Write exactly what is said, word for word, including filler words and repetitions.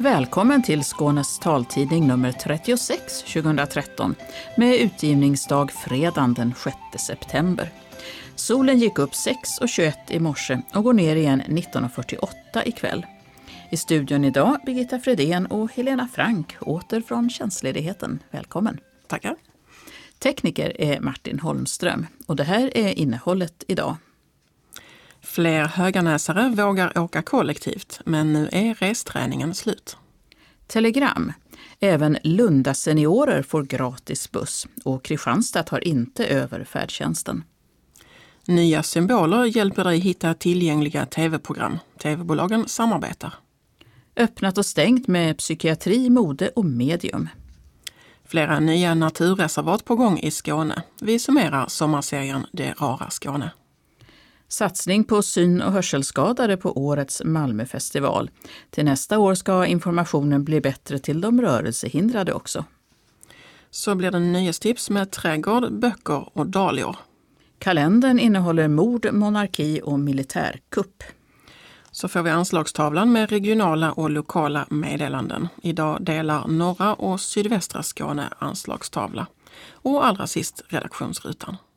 Välkommen till Skånes taltidning nummer trettiosex tjugohundratretton med utgivningsdag fredagen den sjätte september. Solen gick upp sex och tjugoett i morse och går ner igen nitton och fyrtioåtta ikväll. I studion idag Birgitta Fredén och Helena Frank åter från tjänstledigheten. Välkommen. Tackar. Tekniker är Martin Holmström och det här är innehållet idag. Fler höganäsare vågar åka kollektivt, men nu är resträningen slut. Telegram. Även Lunda seniorer får gratis buss och Kristianstad tar inte över färdtjänsten. Nya symboler hjälper dig hitta tillgängliga tv-program. Tv-bolagen samarbetar. Öppnat och stängt med psykiatri, mode och medium. Flera nya naturreservat på gång i Skåne. Vi summerar sommarserien Det rara Skåne. Satsning på syn- och hörselskadade på årets Malmöfestival. Till nästa år ska informationen bli bättre till de rörelsehindrade också. Så blir det nyhetstips med trädgård, böcker och dahlior. Kalendern innehåller mord, monarki och militärkupp. Så får vi anslagstavlan med regionala och lokala meddelanden. Idag delar norra och sydvästra Skåne anslagstavla. Och allra sist redaktionsrutan.